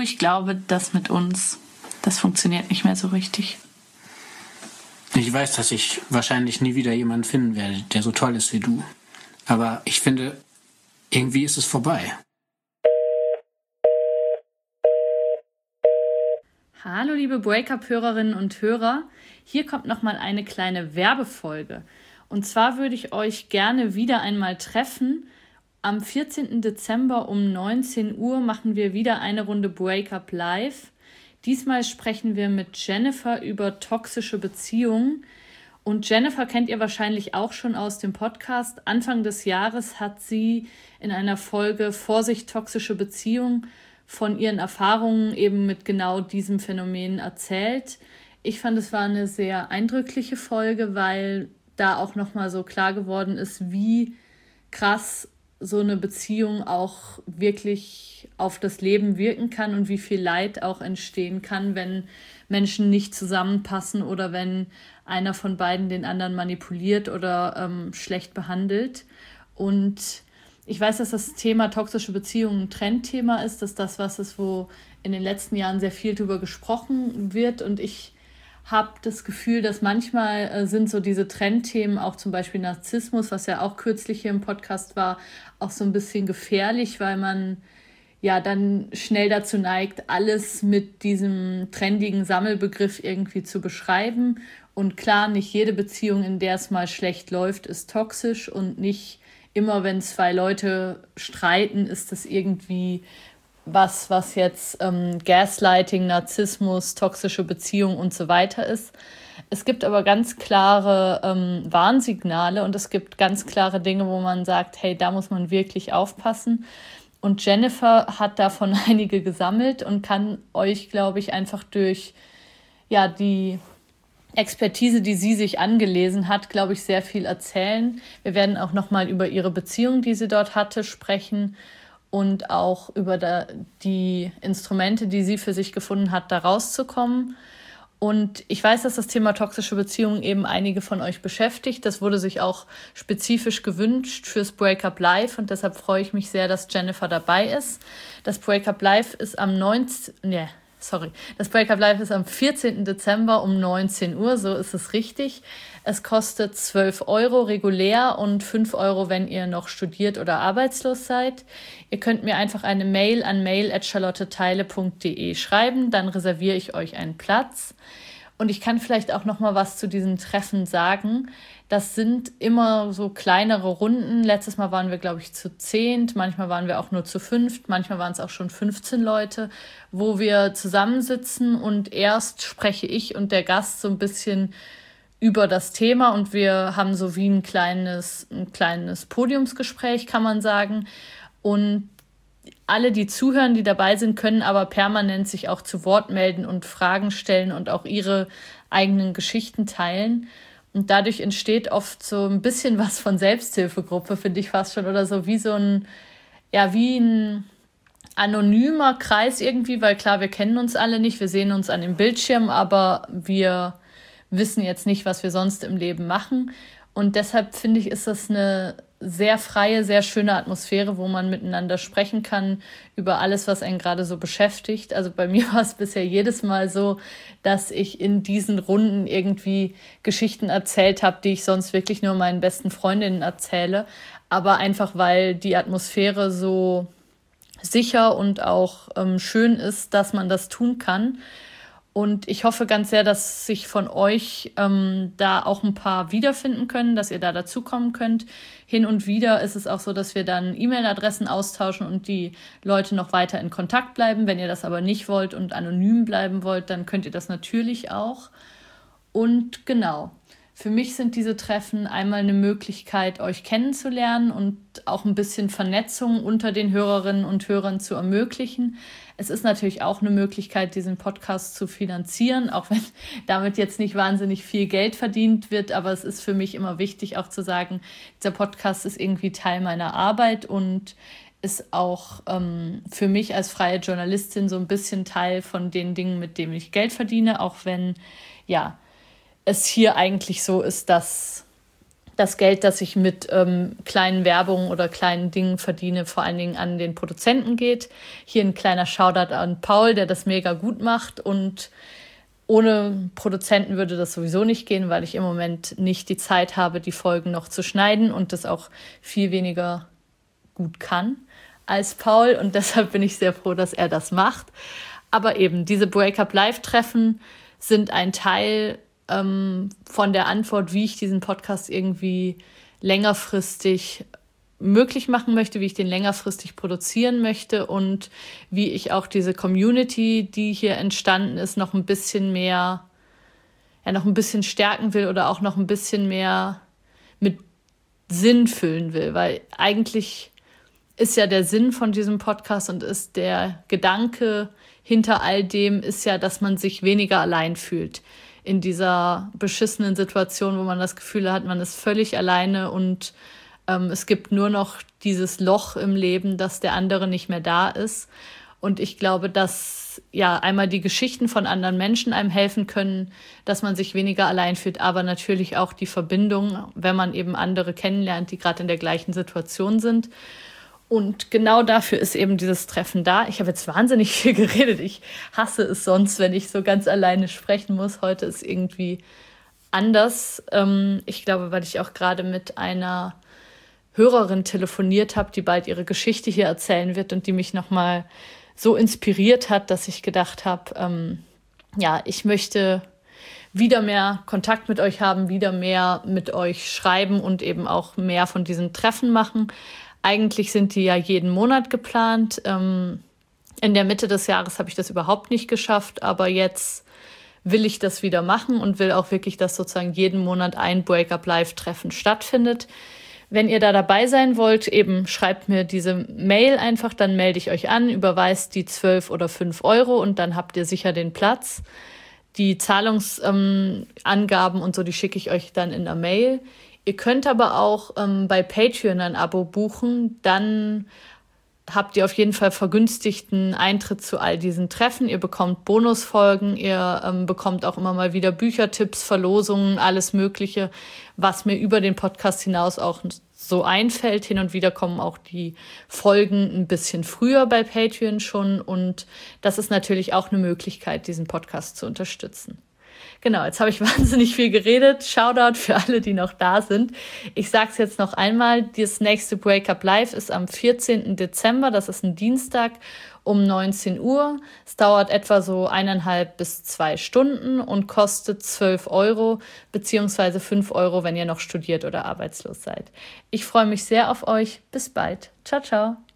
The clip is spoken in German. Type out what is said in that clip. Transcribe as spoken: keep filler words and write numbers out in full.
ich glaube, das mit uns, das funktioniert nicht mehr so richtig. Ich weiß, dass ich wahrscheinlich nie wieder jemanden finden werde, der so toll ist wie du. Aber ich finde, irgendwie ist es vorbei. Hallo liebe Breakup-Hörerinnen und Hörer, hier kommt nochmal eine kleine Werbefolge. Und zwar würde ich euch gerne wieder einmal treffen. Am vierzehnten Dezember um neunzehn Uhr machen wir wieder eine Runde Breakup Live. Diesmal sprechen wir mit Jennifer über toxische Beziehungen. Und Jennifer kennt ihr wahrscheinlich auch schon aus dem Podcast. Anfang des Jahres hat sie in einer Folge Vorsicht, toxische Beziehungen von ihren Erfahrungen eben mit genau diesem Phänomen erzählt. Ich fand, es war eine sehr eindrückliche Folge, weil da auch nochmal so klar geworden ist, wie krass so eine Beziehung auch wirklich auf das Leben wirken kann und wie viel Leid auch entstehen kann, wenn Menschen nicht zusammenpassen oder wenn einer von beiden den anderen manipuliert oder ähm, schlecht behandelt. Und ich weiß, dass das Thema toxische Beziehungen ein Trendthema ist, dass das was ist, wo in den letzten Jahren sehr viel drüber gesprochen wird. Und ich habe das Gefühl, dass manchmal äh, sind so diese Trendthemen, auch zum Beispiel Narzissmus, was ja auch kürzlich hier im Podcast war, auch so ein bisschen gefährlich, weil man ja dann schnell dazu neigt, alles mit diesem trendigen Sammelbegriff irgendwie zu beschreiben. Und klar, nicht jede Beziehung, in der es mal schlecht läuft, ist toxisch und nicht immer, wenn zwei Leute streiten, ist das irgendwie was, was jetzt ähm, Gaslighting, Narzissmus, toxische Beziehung und so weiter ist. Es gibt aber ganz klare ähm, Warnsignale und es gibt ganz klare Dinge, wo man sagt, hey, da muss man wirklich aufpassen. Und Jennifer hat davon einige gesammelt und kann euch, glaube ich, einfach durch ja, die Expertise, die sie sich angelesen hat, glaube ich, sehr viel erzählen. Wir werden auch nochmal über ihre Beziehung, die sie dort hatte, sprechen und auch über da, die Instrumente, die sie für sich gefunden hat, da rauszukommen. Und ich weiß, dass das Thema toxische Beziehungen eben einige von euch beschäftigt. Das wurde sich auch spezifisch gewünscht fürs Breakup Live und deshalb freue ich mich sehr, dass Jennifer dabei ist. Das Breakup Live ist am neunzehnten. Nee, sorry. Das Breakup Live ist am vierzehnten Dezember um neunzehn Uhr, so ist es richtig. Es kostet zwölf Euro regulär und fünf Euro, wenn ihr noch studiert oder arbeitslos seid. Ihr könnt mir einfach eine Mail an mail at charlotteteile punkt de schreiben, dann reserviere ich euch einen Platz. Und ich kann vielleicht auch noch mal was zu diesen Treffen sagen. Das sind immer so kleinere Runden. Letztes Mal waren wir, glaube ich, zu zehnt. Manchmal waren wir auch nur zu fünft. Manchmal waren es auch schon fünfzehn Leute, wo wir zusammensitzen. Und erst spreche ich und der Gast so ein bisschen über das Thema. Und wir haben so wie ein kleines, ein kleines Podiumsgespräch, kann man sagen. Und alle, die zuhören, die dabei sind, können aber permanent sich auch zu Wort melden und Fragen stellen und auch ihre eigenen Geschichten teilen. Und dadurch entsteht oft so ein bisschen was von Selbsthilfegruppe, finde ich fast schon, oder so wie so ein, ja, wie ein anonymer Kreis irgendwie, weil klar, wir kennen uns alle nicht, wir sehen uns an dem Bildschirm, aber wir wissen jetzt nicht, was wir sonst im Leben machen. Und deshalb finde ich, ist das eine sehr freie, sehr schöne Atmosphäre, wo man miteinander sprechen kann über alles, was einen gerade so beschäftigt. Also bei mir war es bisher jedes Mal so, dass ich in diesen Runden irgendwie Geschichten erzählt habe, die ich sonst wirklich nur meinen besten Freundinnen erzähle. Aber einfach, weil die Atmosphäre so sicher und auch ähm, schön ist, dass man das tun kann. Und ich hoffe ganz sehr, dass sich von euch ähm, da auch ein paar wiederfinden können, dass ihr da dazukommen könnt. Hin und wieder ist es auch so, dass wir dann E-Mail-Adressen austauschen und die Leute noch weiter in Kontakt bleiben. Wenn ihr das aber nicht wollt und anonym bleiben wollt, dann könnt ihr das natürlich auch. Und genau, für mich sind diese Treffen einmal eine Möglichkeit, euch kennenzulernen und auch ein bisschen Vernetzung unter den Hörerinnen und Hörern zu ermöglichen. Es ist natürlich auch eine Möglichkeit, diesen Podcast zu finanzieren, auch wenn damit jetzt nicht wahnsinnig viel Geld verdient wird. Aber es ist für mich immer wichtig, auch zu sagen, dieser Podcast ist irgendwie Teil meiner Arbeit und ist auch ähm, für mich als freie Journalistin so ein bisschen Teil von den Dingen, mit denen ich Geld verdiene, auch wenn ja es hier eigentlich so ist, dass das Geld, das ich mit ähm, kleinen Werbungen oder kleinen Dingen verdiene, vor allen Dingen an den Produzenten geht. Hier ein kleiner Shoutout an Paul, der das mega gut macht. Und ohne Produzenten würde das sowieso nicht gehen, weil ich im Moment nicht die Zeit habe, die Folgen noch zu schneiden und das auch viel weniger gut kann als Paul. Und deshalb bin ich sehr froh, dass er das macht. Aber eben, diese Breakup-Live-Treffen sind ein Teil ähm, von der Antwort, wie ich diesen Podcast irgendwie längerfristig möglich machen möchte, wie ich den längerfristig produzieren möchte und wie ich auch diese Community, die hier entstanden ist, noch ein bisschen mehr, ja, noch ein bisschen stärken will oder auch noch ein bisschen mehr mit Sinn füllen will, weil eigentlich ist ja der Sinn von diesem Podcast und ist der Gedanke hinter all dem ist ja, dass man sich weniger allein fühlt in dieser beschissenen Situation, wo man das Gefühl hat, man ist völlig alleine und ähm, es gibt nur noch dieses Loch im Leben, dass der andere nicht mehr da ist. Und ich glaube, dass ja einmal die Geschichten von anderen Menschen einem helfen können, dass man sich weniger allein fühlt, aber natürlich auch die Verbindung, wenn man eben andere kennenlernt, die gerade in der gleichen Situation sind. Und genau dafür ist eben dieses Treffen da. Ich habe jetzt wahnsinnig viel geredet. Ich hasse es sonst, wenn ich so ganz alleine sprechen muss. Heute ist irgendwie anders. Ähm, ich glaube, weil ich auch gerade mit einer Hörerin telefoniert habe, die bald ihre Geschichte hier erzählen wird und die mich nochmal so inspiriert hat, dass ich gedacht habe, ähm, ja, ich möchte wieder mehr Kontakt mit euch haben, wieder mehr mit euch schreiben und eben auch mehr von diesen Treffen machen. Eigentlich sind die ja jeden Monat geplant. Ähm, in der Mitte des Jahres habe ich das überhaupt nicht geschafft, aber jetzt will ich das wieder machen und will auch wirklich, dass sozusagen jeden Monat ein Breakup-Live-Treffen stattfindet. Wenn ihr da dabei sein wollt, eben schreibt mir diese Mail einfach, dann melde ich euch an, überweist die zwölf oder fünf Euro und dann habt ihr sicher den Platz. Die Zahlungsangaben ähm, und so, die schicke ich euch dann in der Mail. Ihr könnt aber auch ähm, bei Patreon ein Abo buchen, dann habt ihr auf jeden Fall vergünstigten Eintritt zu all diesen Treffen. Ihr bekommt Bonusfolgen, ihr ähm, bekommt auch immer mal wieder Büchertipps, Verlosungen, alles Mögliche, was mir über den Podcast hinaus auch so einfällt. Hin und wieder kommen auch die Folgen ein bisschen früher bei Patreon schon und das ist natürlich auch eine Möglichkeit, diesen Podcast zu unterstützen. Genau, jetzt habe ich wahnsinnig viel geredet. Shoutout für alle, die noch da sind. Ich sage es jetzt noch einmal, das nächste Breakup Live ist am vierzehnten Dezember, das ist ein Dienstag um neunzehn Uhr. Es dauert etwa so eineinhalb bis zwei Stunden und kostet zwölf Euro beziehungsweise fünf Euro, wenn ihr noch studiert oder arbeitslos seid. Ich freue mich sehr auf euch. Bis bald. Ciao, ciao.